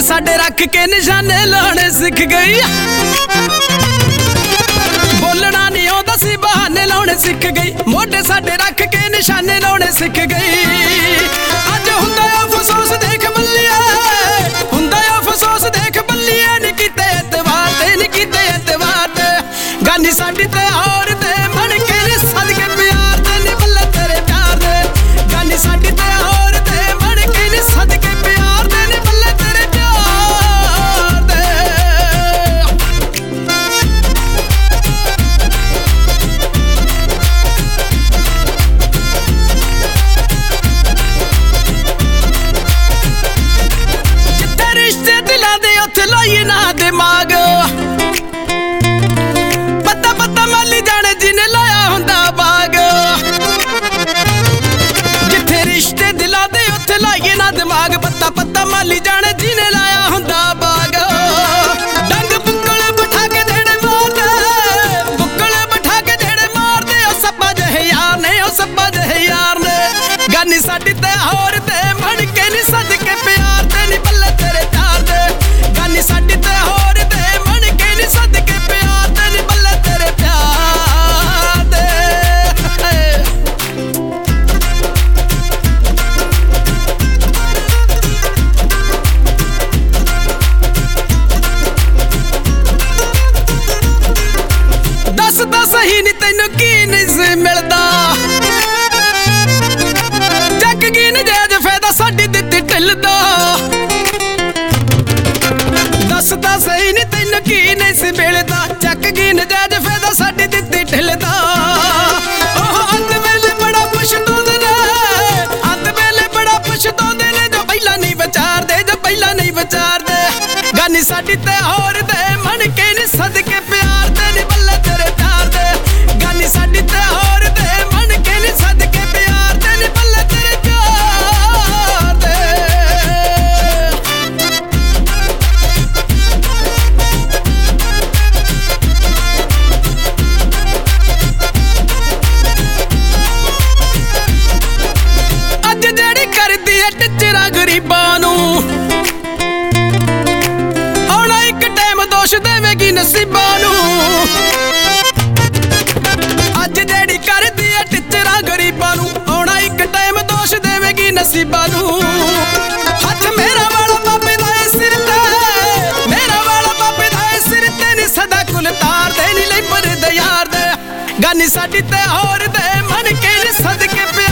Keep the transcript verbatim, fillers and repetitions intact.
साडे रख के निशाने लाने सीख गई। बोलना नहीं आउंदा सी बहाने लाने सीख गई। मोढे साडे रख के निशाने लाने सीख गई। अज हुंदा अफसोस देख बल्लिए, हुंदा अफसोस देख बल्लिए, नी कीते एतवार ते नी कीते एतवार ते। गानी साडी ते और ते मन के नी सदके प्यार ते नी बल्ले तेरे प्यार दे। गानी साडी ते और ते मन के नी सदके प्यार ते नी बल्ले तेरे प्यार दे। जिथे रिश्ते दिलां दे उत्थे लाइए ना दिमाग, पता पता माली जाने जिने लाया हुंदा बाग। जिथे रिश्ते दिलां दे उत्थे लाइए ना दिमाग, पता पता माली जाने जिने लाया हुंदा बाग। डंग बुक्कल बिठा के देड़े मारदे, बुक्कल बिठा के देड़े मारदे, ओ सप्पा जहे यार ने, ओ सप्पा जहे यार ने। गानी साडी ते होर ते मन के नी सदके प्यार ते नी बल्ले तेरे प्यार दे। गानी साडी ते होर ते मन के नी सदके प्यार ते नी बल्ले तेरे प्यार दे। दस दस ही नी तैनू की नहीं सी मिलदा, जग की नजायज फायदा साडी दित्ती ढिल दा। दस दस ही नी तैनू की नहीं सी मिलदा, जग की नजायज फायदा साडी दित्ती ढिल दा। ओह अंत वेले बड़ा पछताउंदे ने, अंत वेले बड़ा पछताउंदे ने, जो पहला नहीं विचारदे, जो पहला नहीं विचारदे। गानी साडी ते होर ते मन के नी सदके प्यार ते नी बल्ले तेरे प्यार दे। गानी साडी ते होर ते मन के नी सदके प्यार ते नी बल्ले तेरे प्यार दे। अज जेड़ी करदी है टिचरा गरीबां नूं, आउणा इक टाइम दोष देवेगी नसीबां नूं। अज जेड़ी करदी है टिचरा गरीबां नूं, आउणा इक टाइम दोष देवेगी नसीबां नूं। हथ मेरा वाला बाबे दा ए सिर ते, मेरा वाला बाबे दा ए सिर ते नी सदा कुल तार दे नी लई पर दयार दे। गानी साडी ते होर दे मन के नी सदके